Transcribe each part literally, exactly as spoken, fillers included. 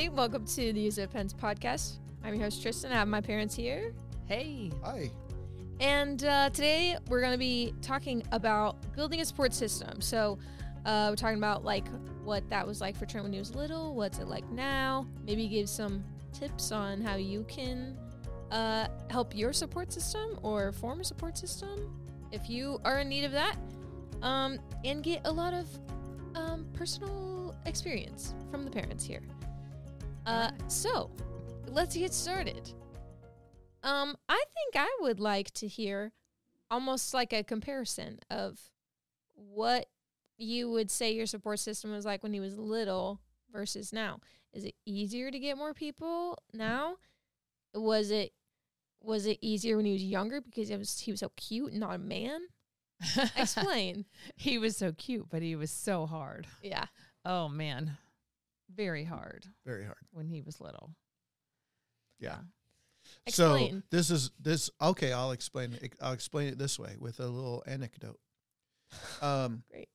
everybody. Welcome to the Use of Pens podcast. I'm your host, Tristan. I have my parents here. Hey. Hi. And uh, today we're going to be talking about building a support system. So uh, we're talking about like what that was like for Trent when he was little, what's it like now, maybe give some tips on how you can uh, help your support system or form a support system if you are in need of that, um, and get a lot of um, personal experience from the parents here. Uh, so let's get started. Um, I think I would like to hear almost like a comparison of what you would say your support system was like when he was little versus now. Is it easier to get more people now? Was it was it easier when he was younger because it was he was so cute and not a man? Explain. He was so cute, but he was so hard. Yeah. Oh, man. Very hard Very hard. when he was little. Yeah. Explain. So this is this. Okay, I'll explain. it. I'll explain it this way with a little anecdote. Um, Great.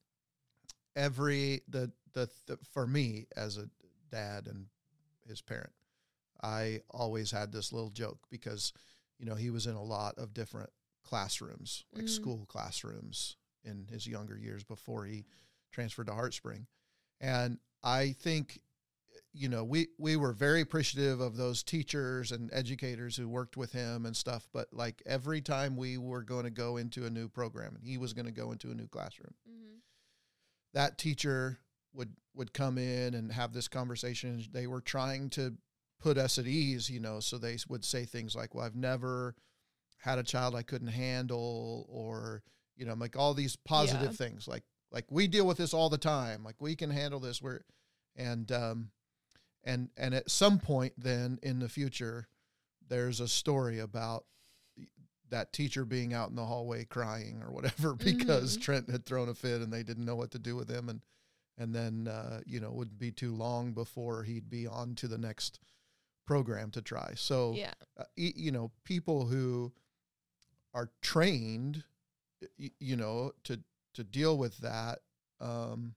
every the, the the for me as a dad and his parent, I always had this little joke because, you know, he was in a lot of different classrooms, like Mhm. school classrooms in his younger years before he transferred to Heartspring. And I think, you know, we, we were very appreciative of those teachers and educators who worked with him and stuff. But like every time we were going to go into a new program and he was going to go into a new classroom, Mm-hmm. that teacher would, would come in and have this conversation. They were trying to put us at ease, you know, so they would say things like, well, I've never had a child I couldn't handle, or, you know, like all these positive Yeah. things, like, like we deal with this all the time. Like we can handle this. We're, and, um, and, and at some point then in the future, there's a story about that teacher being out in the hallway crying or whatever, because Mhm. Trent had thrown a fit and they didn't know what to do with him. And, and then, uh, you know, it wouldn't be too long before he'd be on to the next program to try. So, Yeah. uh, y- you know, people who are trained, y- you know, to, to deal with that, um,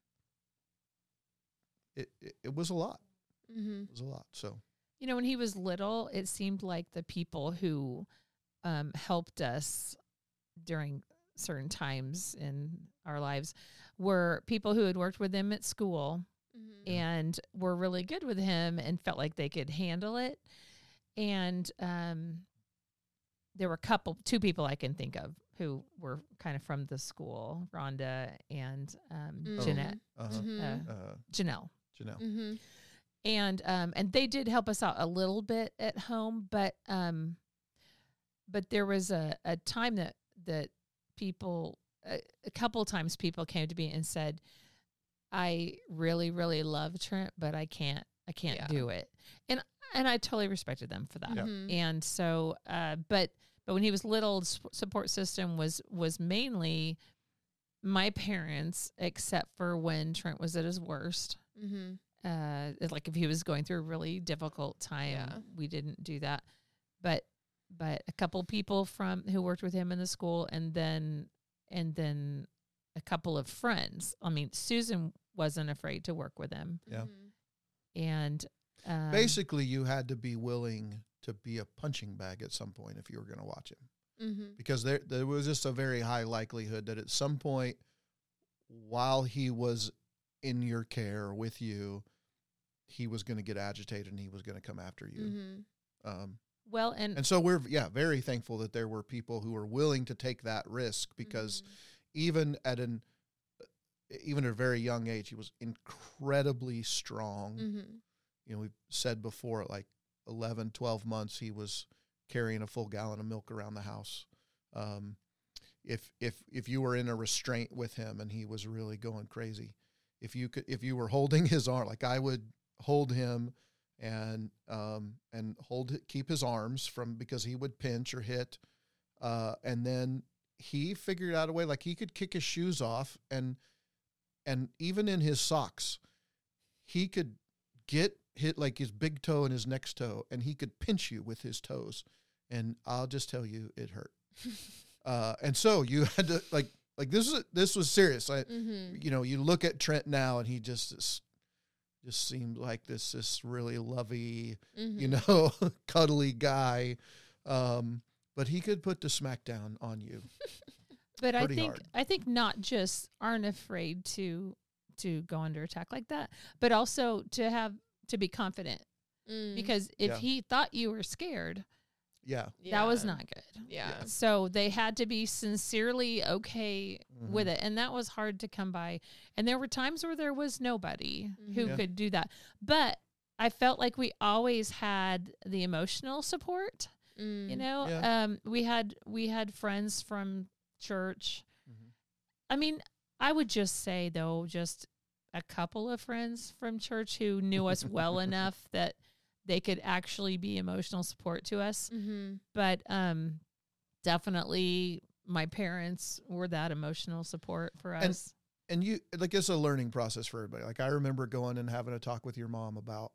it, it, it was a lot. Mm-hmm. It was a lot. So, You know, when he was little, it seemed like the people who um, helped us during certain times in our lives were people who had worked with him at school Mm-hmm. and were really good with him and felt like they could handle it. And um, there were a couple, two people I can think of who were kind of from the school, Rhonda and um, Mhm. Jeanette, uh-huh. Mm-hmm. uh, uh, Janelle. Janelle. Mm-hmm. And um, and they did help us out a little bit at home, but um, but there was a, a time that that people, a, a couple of times people came to me and said, I really, really love Trent, but I can't, I can't Yeah. do it. And, and I totally respected them for that. Yeah. Mhm. And so, uh, but, but when he was little, s- support system was, was mainly my parents, except for when Trent was at his worst. Mm-hmm. Uh, it- like if he was going through a really difficult time, Yeah. we didn't do that. But, but a couple people from who worked with him in the school, and then, and then a couple of friends. I mean, Susan wasn't afraid to work with him. Yeah. Mm-hmm. And um, Basically, you had to be willing to be a punching bag at some point if you were going to watch him, Mm-hmm. because there there was just a very high likelihood that at some point while he was in your care with you, he was going to get agitated and he was going to come after you. Mm-hmm. Um, well, and, and so we're, yeah, very thankful that there were people who were willing to take that risk, because even at an, even at a very young age, he was incredibly strong. Mm-hmm. You know, we've said before, at like eleven, twelve months, he was carrying a full gallon of milk around the house. Um, if, if, if you were in a restraint with him and he was really going crazy, if you could, if you were holding his arm, like I would hold him and, um, and hold, keep his arms from, because he would pinch or hit. Uh, and then he figured out a way, like he could kick his shoes off, and, and even in his socks, he could get hit like his big toe and his next toe, and he could pinch you with his toes. And I'll just tell you, it hurt. uh, and so you had to like, like this is, this was serious. I, Mm-hmm. you know, you look at Trent now and he just is just seemed like this this really lovey, Mhm. you know, cuddly guy. Um, but he could put the smack down on you. But I Pretty think hard. I think not just aren't afraid to to go under attack like that, but also to have to be confident. Mm. Because if Yeah. he thought you were scared, Yeah. that was Yeah. not good. Yeah. So they had to be sincerely okay with Mhm. it. And that was hard to come by. And there were times where there was nobody who Yeah. could do that. But I felt like we always had the emotional support. Mm. You know, Yeah. um, we had we had friends from church. Mhm. I mean, I would just say though, just a couple of friends from church who knew us well enough that they could actually be emotional support to us. Mm-hmm. But um, definitely my parents were that emotional support for And- us. And you, like, it's a learning process for everybody. Like, I remember going and having a talk with your mom about,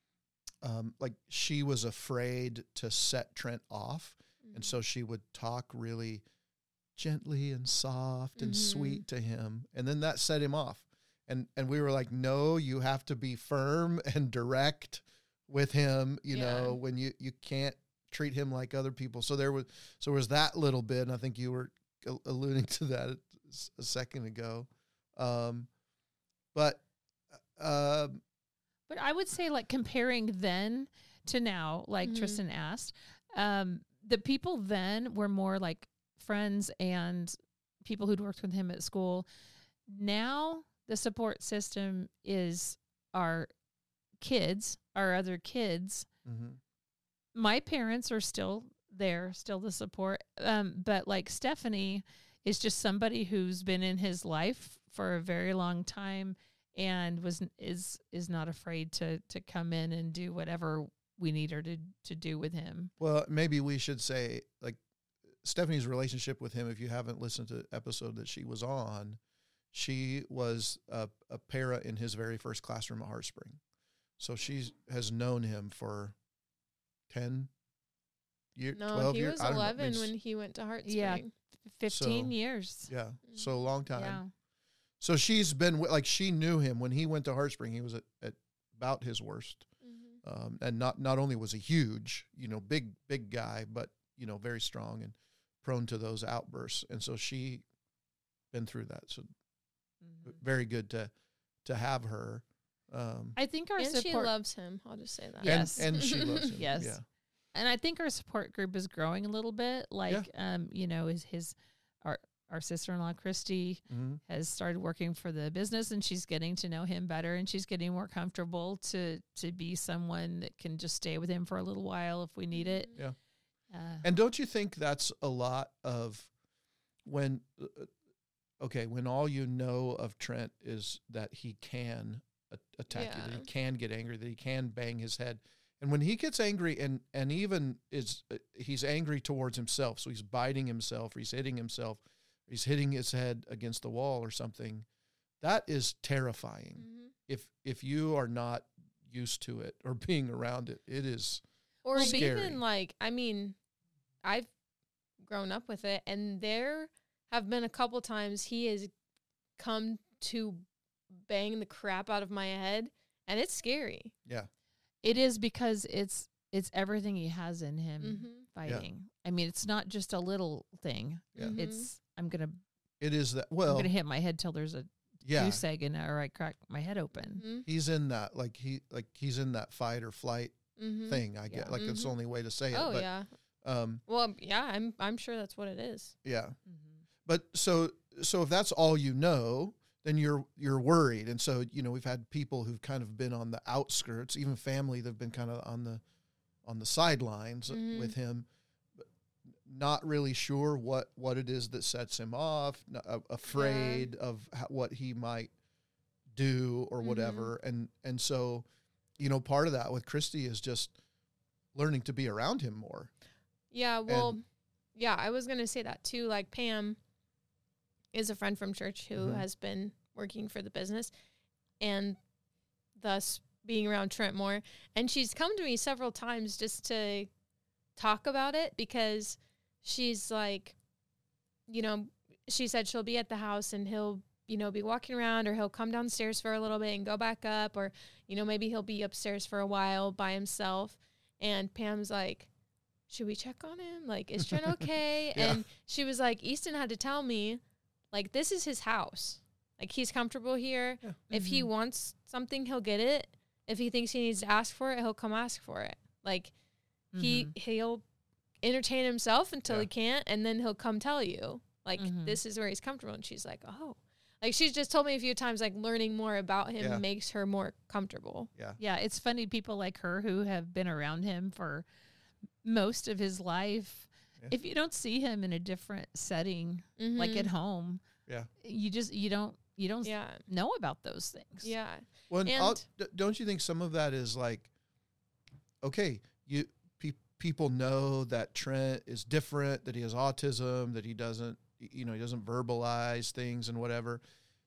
um, like, she was afraid to set Trent off. Mm-hmm. And so she would talk really gently and soft and Mhm. sweet to him. And then that set him off. And, and we were like, no, you have to be firm and direct with him, you Yeah. know, when you, you can't treat him like other people. So there was, so there was that little bit. And I think you were a- alluding to that a- a second ago. Um, but, uh, But I would say, like, comparing then to now, like Mhm. Tristan asked, um, the people then were more like friends and people who'd worked with him at school. Now the support system is our kids, our other kids. mhm. My parents are still there, still the support. Um, but like Stephanie is just somebody who's been in his life for a very long time and was is is not afraid to to come in and do whatever we need her to to do with him. Well, maybe we should say, like, Stephanie's relationship with him, if you haven't listened to the episode that she was on, she was a, a para in his very first classroom at Heartspring. So she has known him for ten years, No, twelve he years. was I don't know. I mean, eleven s- when he went to Heartspring. Yeah. Fifteen So- years. Yeah, so a long time. Yeah. So she's been, wi- like, she knew him when he went to Heartspring. He was at, at about his worst. Mhm. Um, and not, not only was he huge, you know, big, big guy, but, you know, very strong and prone to those outbursts. And so she been through that. So Mhm. very good to, to have her. Um, I think our And she support loves him. I'll just say that. Yeah. Yes. and, and she loves him. Yes. Yeah. and I think our support group is growing a little bit. Like, um, you know, is his our our sister in law Christy Mhm. has started working for the business, and she's getting to know him better, and she's getting more comfortable to to be someone that can just stay with him for a little while if we need it. Yeah. Uh, And don't you think that's a lot of when, uh, okay, when all you know of Trent is that he can a- attack you, that Yeah. he can get angry, that he can bang his head. And when he gets angry and, and even is, uh, he's angry towards himself. So he's biting himself, or he's hitting himself, or he's hitting his head against the wall or something. That is terrifying. Mhm. If, if you are not used to it or being around it, it is. Or Scary. even like, I mean, I've grown up with it, and there have been a couple times he has come to bang the crap out of my head, and it's scary. Yeah. it is because it's it's everything he has in him Mm-hmm. fighting. I mean, it's not just a little thing. Yeah. It's I'm gonna It is that. I'm Well, gonna hit my head till there's a yeah. goose egg in it, or I crack my head open. Mm-hmm. He's in that, like he like he's in that fight or flight Mm-hmm. thing. I get Yeah. like that's the Mhm. only way to say it. Oh but, yeah. Um. Well, yeah. I'm I'm sure that's what it is. Yeah. Mm-hmm. But so so if that's all you know, then you're you're worried. And so you know we've had people who've kind of been on the outskirts, even family that've been kind of on the on the sidelines Mhm. with him, but not really sure what what it is that sets him off, n- a- afraid of how, what he might do or Mhm. whatever. And and so you know part of that with Christy is just learning to be around him more. Yeah, well, And- yeah, I was going to say that too. Like, Pam is a friend from church who Mhm. has been working for the business and thus being around Trent more. And she's come to me several times just to talk about it, because she's like, you know, she said she'll be at the house and he'll you know, be walking around, or he'll come downstairs for a little bit and go back up, or, you know, maybe he'll be upstairs for a while by himself. And Pam's like, should we check on him? Like, is Trent okay? Yeah. And she was like, Easton had to tell me, like, this is his house. Like, he's comfortable here. Yeah. If Mhm. he wants something, he'll get it. If he thinks he needs to ask for it, he'll come ask for it. Like, he, Mhm. he'll entertain himself until Yeah. he can't, and then he'll come tell you, like, Mhm. this is where he's comfortable. And she's like, oh. Like, she's just told me a few times, like, learning more about him Yeah. makes her more comfortable. Yeah, it's funny, people like her who have been around him for most of his life. Yeah. If you don't see him in a different setting, like Mhm. at home, Yeah. you just you don't you don't Yeah. know about those things. Yeah. Well, and And- I'll- d- don't you think some of that is like, okay, you pe- people know that Trent is different, that he has autism, that he doesn't, you know, he doesn't verbalize things and whatever.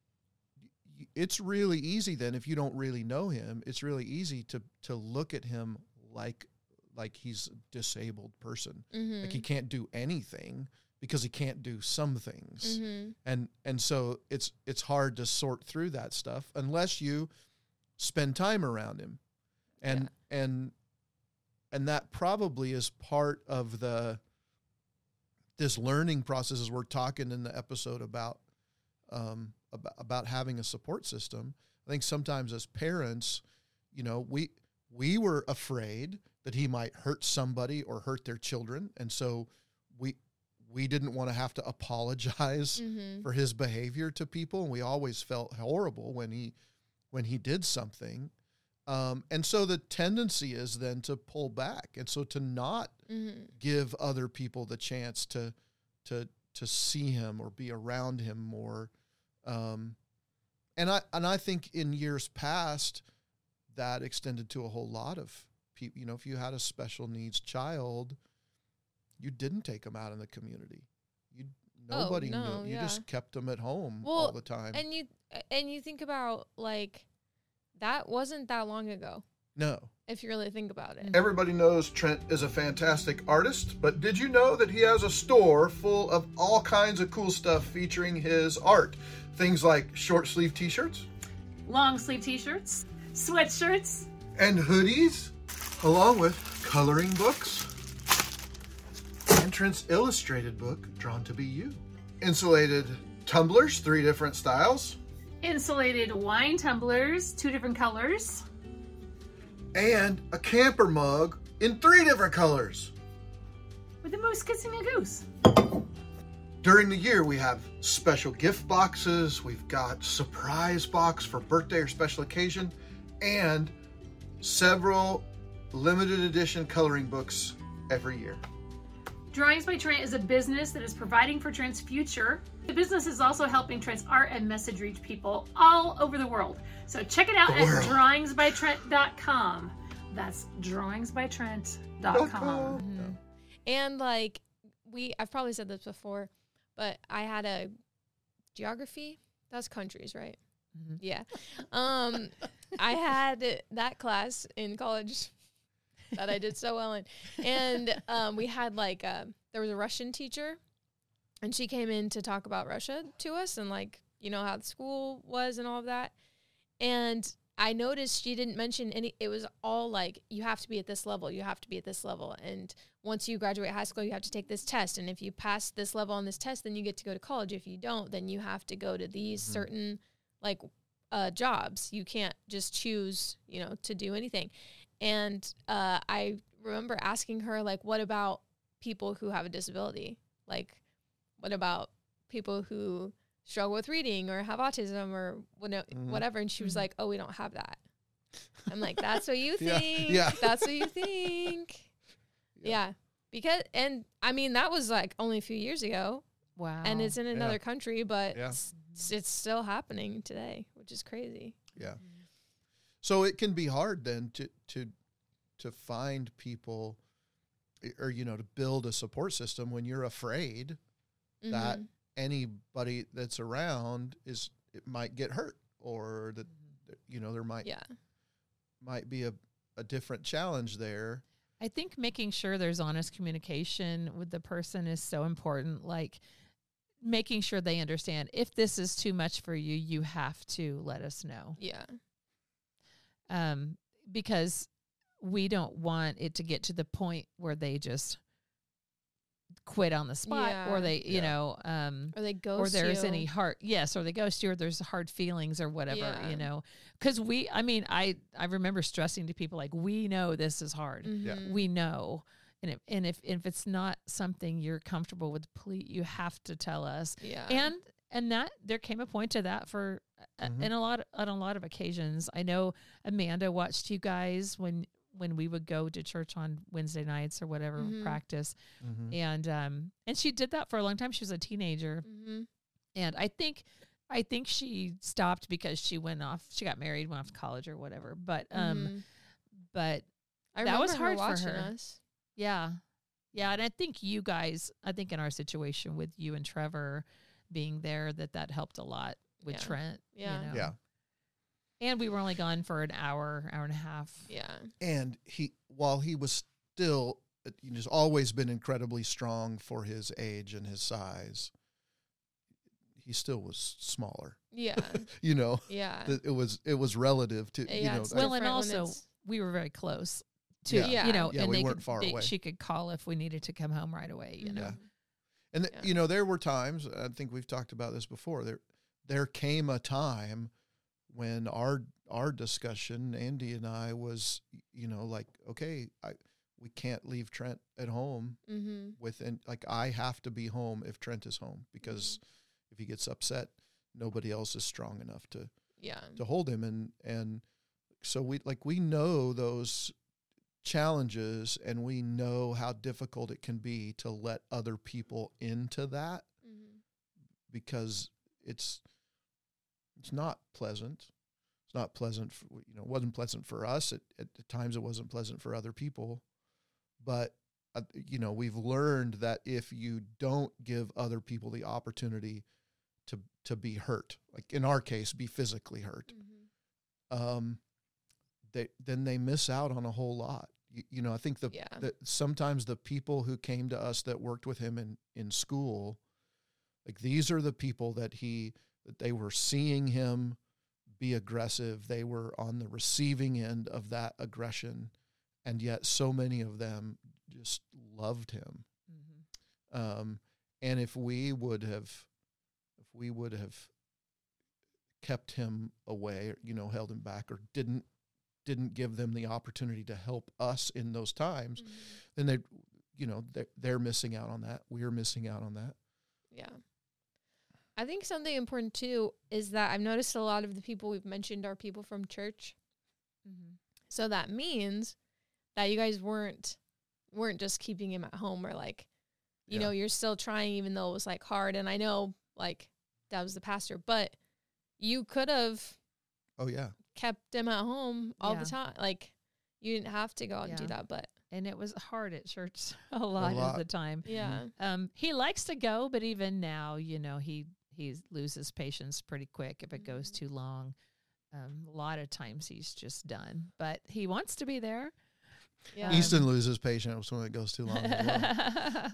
Y- It's really easy then, if you don't really know him, it's really easy to to look at him like like he's a disabled person, Mm-hmm. like he can't do anything because he can't do some things. Mm-hmm. and and so it's it's hard to sort through that stuff unless you spend time around him, and and and that probably is part of the this learning process, as we're talking in the episode about um about, about having a support system. I think sometimes as parents, you know, we we were afraid that he might hurt somebody or hurt their children, and so we we didn't want to have to apologize Mm-hmm. for his behavior to people, and we always felt horrible when he when he did something. Um, and so the tendency is then to pull back, and so to not Mm-hmm. give other people the chance to to to see him or be around him more. Um, and I and I think in years past that extended to a whole lot of people. You know, if you had a special needs child, you didn't take them out in the community. You Oh, nobody no, knew. You yeah. just kept them at home Well, all the time. And you and you think about, like, that wasn't that long ago, No. if you really think about it. Everybody knows Trent is a fantastic artist, but did you know that he has a store full of all kinds of cool stuff featuring his art? Things like short sleeve t-shirts Long sleeve t-shirts, sweatshirts, and hoodies, along with coloring books and Trent's illustrated book, Drawn to Be You. Insulated tumblers, three different styles, insulated wine tumblers, two different colors, and a camper mug in three different colors. with the moose kissing a goose. During the year, we have special gift boxes, we've got surprise box for birthday or special occasion, and several limited edition coloring books every year. Drawings by Trent is a business that is providing for Trent's future. The business is also helping Trent's art and message reach people all over the world. So check it out The at world. drawings by trent dot com. That's drawings by trent dot com. Mhm. And, like, we, I've probably said this before, but I had a geography. That's countries, right? Mhm. Yeah. Um, I had that class in college that I did so well in. And um, we had, like, uh, there was a Russian teacher, and she came in to talk about Russia to us and, like, you know, how the school was and all of that. And I noticed she didn't mention any, it was all like, you have to be at this level, you have to be at this level. And once you graduate high school, you have to take this test. And if you pass this level on this test, then you get to go to college. If you don't, then you have to go to these Mhm. certain, like, uh, jobs. You can't just choose, you know, to do anything. And uh, I remember asking her, like, what about people who have a disability? Like, what about people who struggle with reading or have autism or whate- Mhm. whatever? And she was Mhm. like, oh, we don't have that. I'm like, that's what you Yeah, think. yeah. That's what you think. Yeah. Yeah. Because, and I mean, that was like only a few years ago, Wow. and it's in Yeah. another country, but Yeah. it's, it's still happening today, which is crazy. Yeah. So it can be hard then to to to find people, or you know, to build a support system when you're afraid that Mhm. anybody that's around is it might get hurt, or that that, you know there might Yeah. might be a, a different challenge there. I think making sure there's honest communication with the person is so important. Like, making sure they understand if this is too much for you, you have to let us know. Yeah. Um, because we don't want it to get to the point where they just quit on the spot, Yeah. or they, you Yeah. know, um, Or they ghost or there's you. any hard, yes, or they ghost you, or there's hard feelings or whatever, Yeah. you know, because we, I mean, I, I remember stressing to people like, we know this is hard. Mhm. We know. And if, and if, if it's not something you're comfortable with, please, you have to tell us. Yeah. And, and that there came a point to that for, Mhm. uh, in a lot, on a lot of occasions. I know Amanda watched you guys when, when we would go to church on Wednesday nights or whatever Mhm. practice. Mhm. And, um, and she did that for a long time. She was a teenager. Mhm. And I think, I think she stopped because she went off, she got married, went off to college or whatever. But, um, Mhm. but I that was remember hard for watching her. us. yeah. Yeah. And I think you guys, I think in our situation with you and Trevor being there, that that helped a lot with Yeah. Trent. Yeah. You know? Yeah. And we were only gone for an hour, hour and a half. Yeah. And he, while he was still, uh, you know, he's always been incredibly strong for his age and his size, he still was smaller. Yeah. You know, Yeah. Th- it was it was relative to you Yeah, know. it's that- Well, and different when also it's- we were very close to, Yeah. Yeah. you know, Yeah, and we they weren't could, far they- away. she could call if we needed to come home right away, you know? Yeah. And th- Yeah. you know, there were times, I think we've talked about this before. There there came a time when our our discussion, Andy and I, was, you know, like, okay, I we can't leave Trent at home Mm-hmm. within, like, I have to be home if Trent is home, because if he gets upset, nobody else is strong enough to Yeah. to hold him. And and so we like we know those challenges, and we know how difficult it can be to let other people into that, Mm-hmm. because it's it's not pleasant. It's not pleasant for, you know, it wasn't pleasant for us. At, at times it wasn't pleasant for other people. But, uh, you know, we've learned that if you don't give other people the opportunity to to be hurt, like in our case, be physically hurt, Mm-hmm. um, they then they miss out on a whole lot. You, you know, I think the, Yeah. the sometimes the people who came to us that worked with him in, in school, like, these are the people that he that they were seeing him be aggressive. They were on the receiving end of that aggression, and yet so many of them just loved him. Mm-hmm. Um, and if we would have, if we would have kept him away, or, you know, held him back, or didn't didn't give them the opportunity to help us in those times, Mm-hmm. then they, you know, they're, they're missing out on that. We're missing out on that. Yeah. I think something important too is that I've noticed a lot of the people we've mentioned are people from church. Mm-hmm. So that means that you guys weren't weren't just keeping him at home, or like, you Yeah. know, you're still trying even though it was like hard. And I know like that was the pastor, but you could have Oh yeah. kept him at home all Yeah. the time. Like, you didn't have to go out and do Yeah. that, but And it was hard at church a lot, lot. of the time. yeah. Um, he likes to go, but even now, you know, he he loses patience pretty quick if it goes Mhm. too long. Um, a lot of times he's just done, but he wants to be there. Yeah. Easton loses patience when it goes too long as well.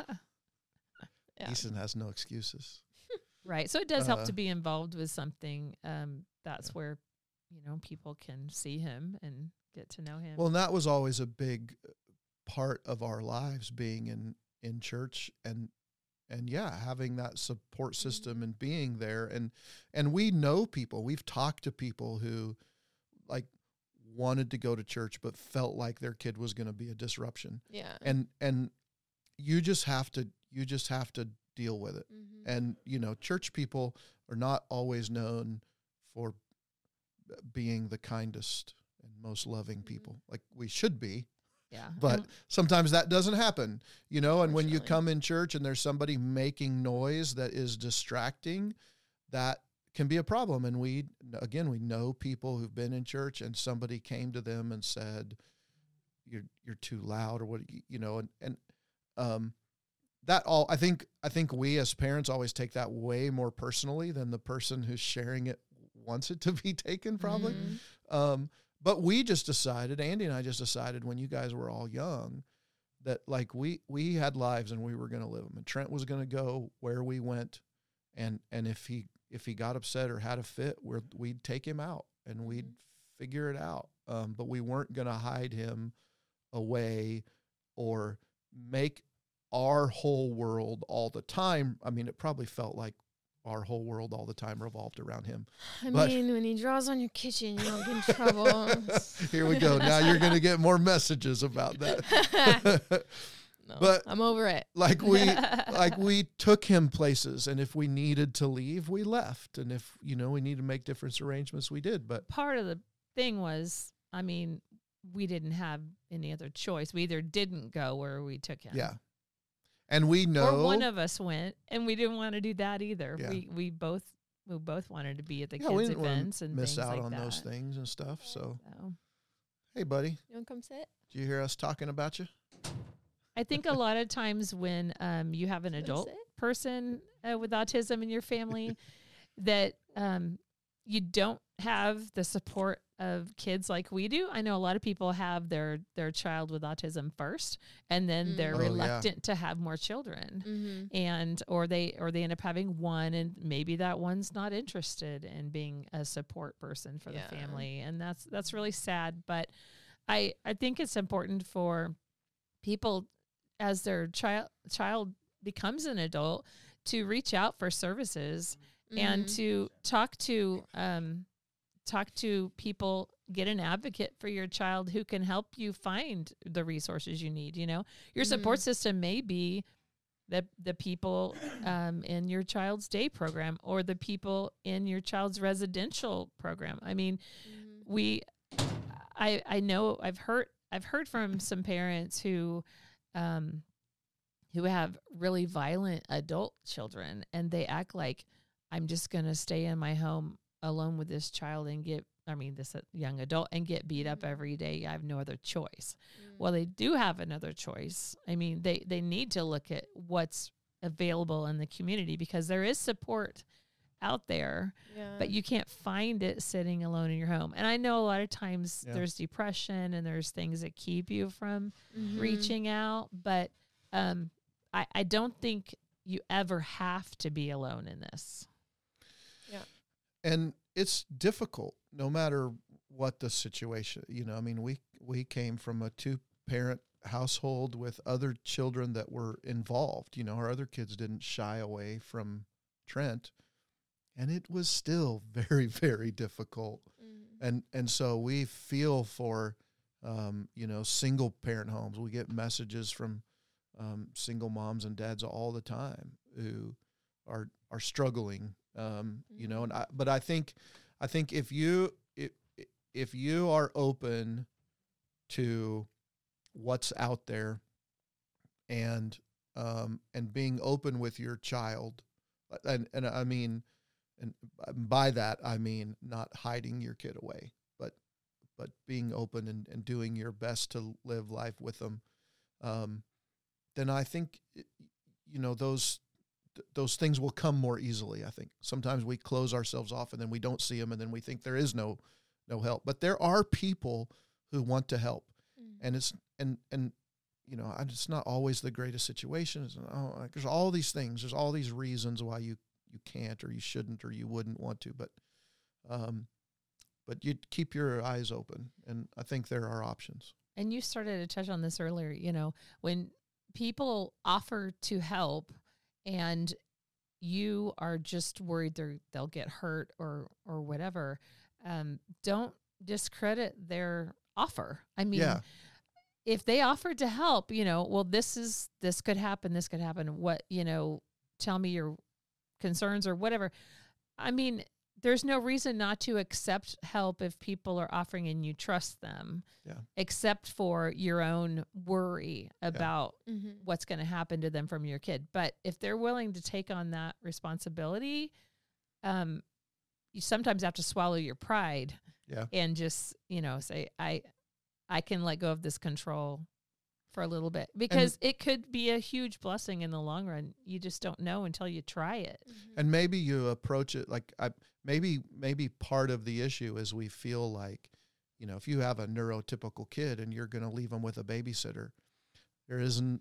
Yeah. Easton has no excuses. Right. So it does help Uh, to be involved with something. Um, that's Yeah. where, you know, people can see him and get to know him. Well, and that was always a big part of our lives, being in, in church, and and yeah, having that support system and being there. And and we know people. We've talked to people who, like, wanted to go to church but felt like their kid was going to be a disruption. Yeah. And and you just have to you just have to deal with it. Mhm. And, you know, church people are not always known for b- being the kindest and most loving Mhm. people. Like, we should be, yeah. but And- sometimes that doesn't happen, you know. And when you Unfortunately. come in church and there's somebody making noise that is distracting, that can be a problem. And we, again, we know people who've been in church and somebody came to them and said, you're, you're too loud, or what, you know, and, and, um, that all, I think, I think we as parents always take that way more personally than the person who's sharing it wants it to be taken, probably. Mhm. Um, but we just decided, Andy and I just decided, when you guys were all young, that, like, we, we had lives and we were going to live them, and Trent was going to go where we went, and and if he if he got upset or had a fit, we're, we'd take him out and we'd mm-hmm. figure it out. Um, but we weren't going to hide him away or make our whole world all the time. I mean, it probably felt like our whole world all the time revolved around him. I but mean, when he draws on your kitchen, you don't get in trouble. Here we go. Now you're going to get more messages about that. No, but I'm over it. Like we, like we took him places, and if we needed to leave, we left. And if, you know, we needed to make different arrangements, we did. But part of the thing was, I mean, we didn't have any other choice. We either didn't go or we took him. Yeah. And we know, or one of us went, and we didn't want to do that either. Yeah. We we both we both wanted to be at the yeah, kids' we didn't events want and to miss things out like on that. those things and stuff. So, So, hey, buddy, You want to come sit? did you hear us talking about you? I think a lot of times when um, you have an adult sit? person uh, with autism in your family, that um, you don't have the support of kids like we do. I know a lot of people have their their child with autism first, and then Mm. they're Oh, yeah. reluctant to have more children, Mm-hmm. and or they or they end up having one, and maybe that one's not interested in being a support person for Yeah. the family, and that's that's really sad. But I I think it's important for people, as their child child becomes an adult, to reach out for services and Mm-hmm. to talk to um, talk to people, get an advocate for your child who can help you find the resources you need. You know, your support Mhm. system may be the the people um, in your child's day program or the people in your child's residential program. I mean, Mm-hmm. we, I I know I've heard I've heard from some parents who, um, who have really violent adult children, and they act like, I'm just going to stay in my home alone with this child and get, I mean, this uh, young adult, and get beat up Mhm. every day. I have no other choice. Mm-hmm. Well, they do have another choice. I mean, they, they need to look at what's available in the community, because there is support out there, yeah. but you can't find it sitting alone in your home. And I know a lot of times Yeah. there's depression and there's things that keep you from Mhm. reaching out, but um, I, I don't think you ever have to be alone in this. And it's difficult no matter what the situation, you know, I mean, we, we came from a two parent household with other children that were involved. You know, our other kids didn't shy away from Trent, and it was still very, very difficult. Mhm. And, and so we feel for, um, you know, single parent homes. We get messages from, um, single moms and dads all the time who are, are struggling. Um, you know, and I, but I think, I think if you, if, if you are open to what's out there and, um, and being open with your child, and, and I mean, and by that, I mean, not hiding your kid away, but, but being open and, and doing your best to live life with them. Um, then I think, you know, those, th- those things will come more easily. I think sometimes we close ourselves off and then we don't see them, and then we think there is no, no help, but there are people who want to help. Mhm. And it's, and, and, you know, it's not always the greatest situations. Oh, like, there's all these things, there's all these reasons why you, you can't, or you shouldn't, or you wouldn't want to, but, um, but you keep your eyes open. And I think there are options. And you started to touch on this earlier, you know, when people offer to help and you are just worried they're, they'll get hurt or, or whatever, um, don't discredit their offer. I mean, Yeah. if they offered to help, you know, well, this is, this could happen, this could happen. What, you know, tell me your concerns or whatever. I mean, there's no reason not to accept help if people are offering and you trust them, Yeah. except for your own worry about Mhm. what's going to happen to them from your kid. But if they're willing to take on that responsibility, um, you sometimes have to swallow your pride Yeah. and just, you know, say, I, I can let go of this control for a little bit, because it could be a huge blessing in the long run. You just don't know until you try it. Mhm. And maybe you approach it like, I, maybe, maybe part of the issue is we feel like, you know, if you have a neurotypical kid and you're going to leave them with a babysitter, there isn't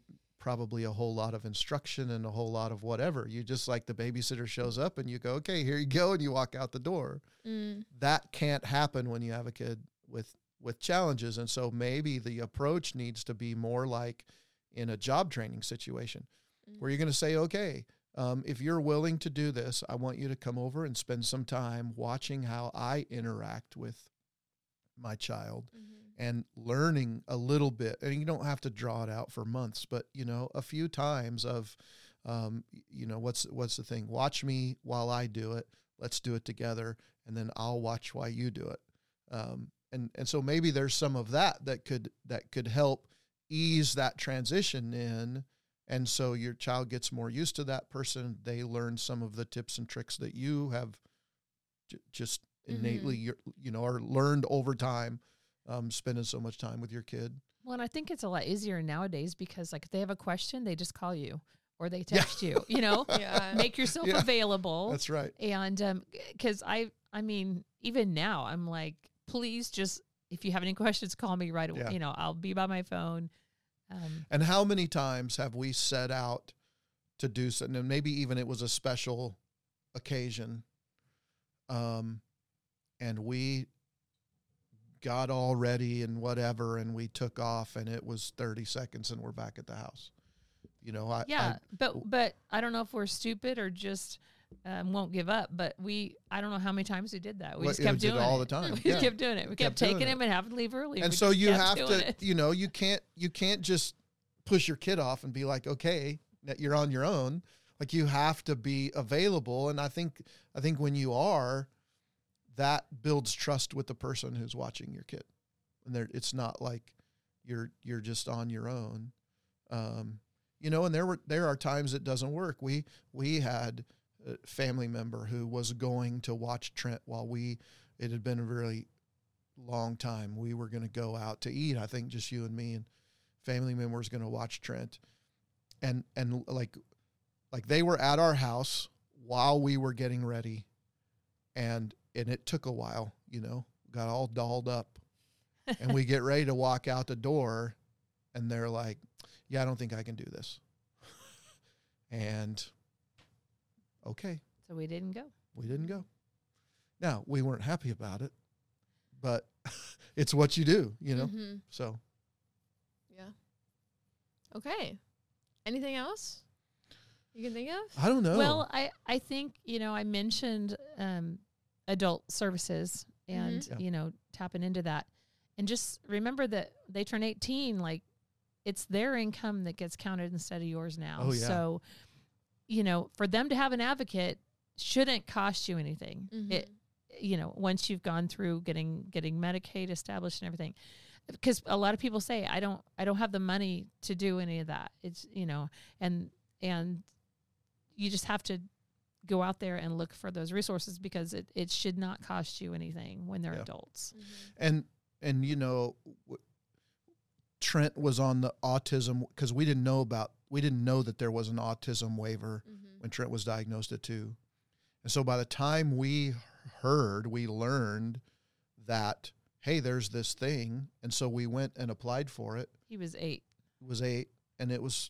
probably a whole lot of instruction and a whole lot of whatever. You just like the babysitter shows up and you go, okay, here you go. And you walk out the door. Mm. That can't happen when you have a kid with, with challenges. And so maybe the approach needs to be more like in a job training situation Mm. where you're going to say, okay, um, if you're willing to do this, I want you to come over and spend some time watching how I interact with my child. Mhm. And learning a little bit, and you don't have to draw it out for months, but you know, a few times of, um, you know, what's what's the thing? Watch me while I do it. Let's do it together, and then I'll watch while you do it. Um, and and so maybe there's some of that that could that could help ease that transition in, and so your child gets more used to that person. They learn some of the tips and tricks that you have j- just innately, Mhm. you're, you know, are learned over time. Um, spending so much time with your kid. Well, and I think it's a lot easier nowadays because, like, if they have a question, they just call you or they text you. You know, Yeah. make yourself Yeah. available. That's right. And um, because I, I mean, even now, I'm like, please just, if you have any questions, call me right away. Yeah. You know, I'll be by my phone. Um, And how many times have we set out to do something, and maybe even it was a special occasion, um, and we got all ready and whatever, and we took off, and it was thirty seconds, and we're back at the house. You know, I yeah, I, but but I don't know if we're stupid or just um, won't give up. But we, I don't know how many times we did that. We Well, just it kept did doing all it the time. We Yeah. just kept doing it. We, We kept, kept doing taking it. him and having to leave early. and We so just you kept have doing to, it. you know, you can't you can't just push your kid off and be like, okay, that you're on your own. Like you have to be available, and I think I think when you are, that builds trust with the person who's watching your kid, and there it's not like you're you're just on your own, um, you know. And there were there are times it doesn't work. We we had a family member who was going to watch Trent while we. It had been a really long time. We were going to go out to eat. I think just you and me, and family member was going to watch Trent, and and like like they were at our house while we were getting ready, and and it took a while. You know, got all dolled up. And we get ready to walk out the door, and they're like, yeah, I don't think I can do this. And okay, So we didn't go. we didn't go. Now, we weren't happy about it, but it's what you do, you know? Mhm. So, Yeah. Okay. Anything else you can think of? I don't know. Well, I, I think, you know, I mentioned um, adult services and, Mhm. Yeah. you know, tapping into that. And just remember that they turn eighteen, like it's their income that gets counted instead of yours now. Oh, yeah. So, you know, for them to have an advocate shouldn't cost you anything. It, you know, once you've gone through getting getting Medicaid established and everything. Because a lot of people say, I don't I don't have the money to do any of that. It's, you know, and and you just have to go out there and look for those resources because it, it should not cost you anything when they're Yeah. adults. and, and, you know, w- Trent was on the autism because we didn't know about, we didn't know that there was an autism waiver when Trent was diagnosed at two. And so by the time we heard, we learned that, hey, there's this thing. And so we went and applied for it. He was eight. It was eight, and it was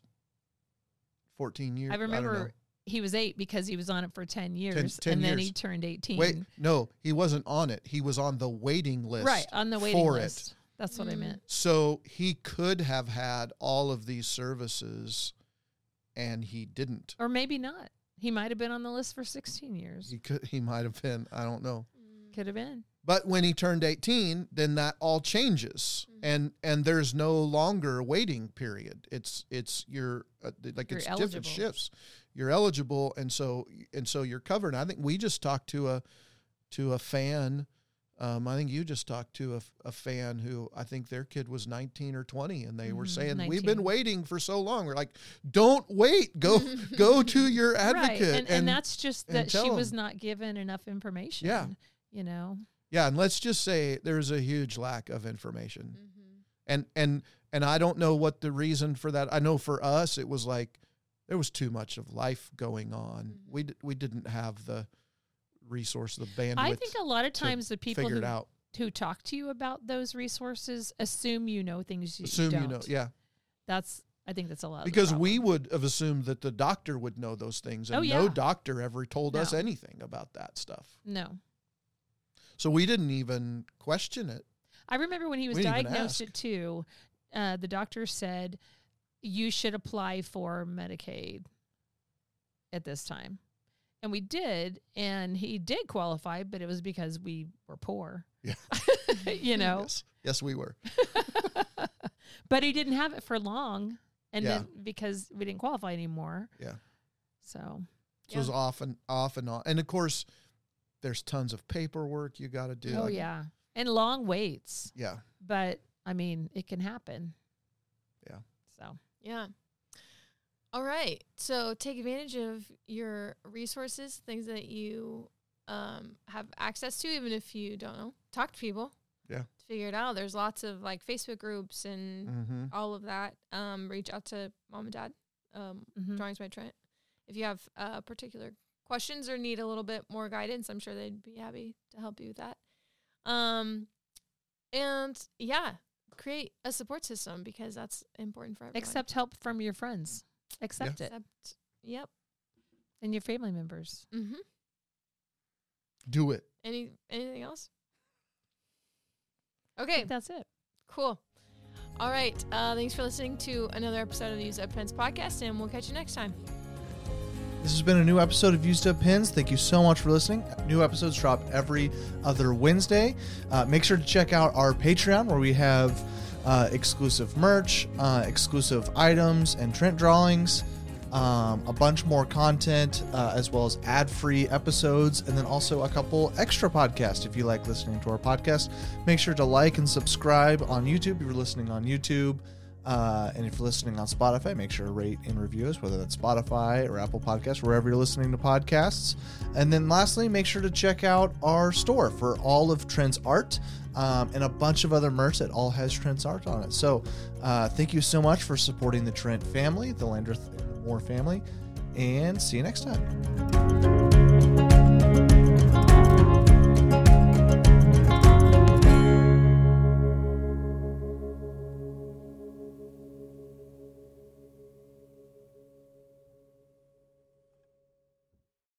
fourteen years. I don't know. remember he was eight because he was on it for ten years ten and then years. he turned eighteen. Wait, no, he wasn't on it. He was on the waiting list. Right, on the waiting for list. it. That's what I Mm. meant. So he could have had all of these services, and he didn't. Or maybe not. He might have been on the list for sixteen years. He could. He might have been. I don't know. Could have been. But when he turned eighteen, then that all changes, Mhm. and and there's no longer a waiting period. It's it's you're uh, like You're it's eligible. different shifts. You're eligible, and so and so you're covered. I think we just talked to a to a fan. Um, I think you just talked to a, a fan who I think their kid was nineteen or twenty, and they were Mhm, saying, "We've nineteen. been waiting for so long." We're like, "Don't wait. Go go to your advocate." Right. And, and, that's just and that she tell was him. not given enough information. Yeah. You know? yeah, and let's just say there's a huge lack of information. And and and I don't know what the reason for that. I know for us it was like there was too much of life going on. Mhm. We d- we didn't have the resource, the bandwidth I think a lot of to times the people figure who, it out. who talk to you about those resources assume you know things you Assume don't. you know, yeah, That's I think that's a lot. Of the Because problem. we would have assumed that the doctor would know those things, and Oh, yeah. no doctor ever told us No. anything about that stuff. no. So we didn't even question it. I remember when he was We didn't even diagnosed ask. at two, uh, the doctor said you should apply for Medicaid at this time. And we did, and he did qualify, but it was because we were poor. Yeah. you know. Yes, yes we were. But he didn't have it for long, and Yeah. then because we didn't qualify anymore. Yeah. So So Yeah. it was off and off and on. And of course, there's tons of paperwork you got to do. oh Like, yeah. And long waits. Yeah. But I mean, it can happen. Yeah. So Yeah. All right. So take advantage of your resources, things that you um, have access to, even if you don't know. Talk to people. Yeah. To figure it out. There's lots of like Facebook groups and Mm-hmm. all of that. Um, reach out to mom and dad. Um, mhm. Drawings by Trent. If you have uh, particular questions or need a little bit more guidance, I'm sure they'd be happy to help you with that. Um, and yeah, create a support system because that's important for everyone. accept help from your friends. Accept it. Except, yep. And your family members. Mm-hmm. Do it. Any anything else? I Okay, think that's it. cool. All right. Uh, thanks for listening to another episode of the Use Up Pens podcast, and we'll catch you next time. This has been a new episode of Used Up Pins. Thank you so much for listening. New episodes drop every other Wednesday. Uh, make sure to check out our Patreon where we have uh, exclusive merch, uh, exclusive items, and Trent drawings, um, a bunch more content, uh, as well as ad-free episodes, and then also a couple extra podcasts. If you like listening to our podcast, make sure to like and subscribe on YouTube if you're listening on YouTube. Uh, and if you're listening on Spotify, make sure to rate and review us, whether that's Spotify or Apple Podcasts, wherever you're listening to podcasts. And then lastly, make sure to check out our store for all of Trent's art um, and a bunch of other merch that all has Trent's art on it. So uh, thank you so much for supporting the Trent family, the Landreth and Moore family, and see you next time.